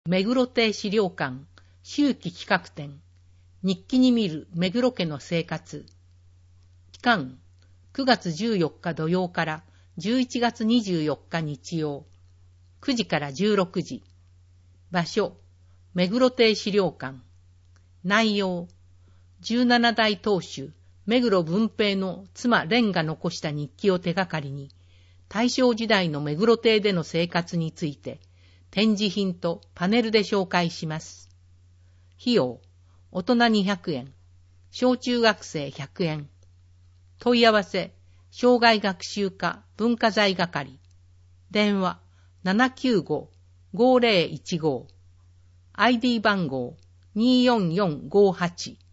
目黒亭資料館秋季企画展、日記に見る目黒家の生活。期間、9月14日土曜から11月24日日曜、9時から16時。場所、目黒亭資料館。内容、17代当主、目黒文平の妻蓮が残した日記を手がかりに、大正時代の目黒亭での生活について、展示品とパネルで紹介します。費用、大人200円、小中学生100円。問い合わせ、生涯学習課文化財係。電話、795-5015。ID 番号、24458。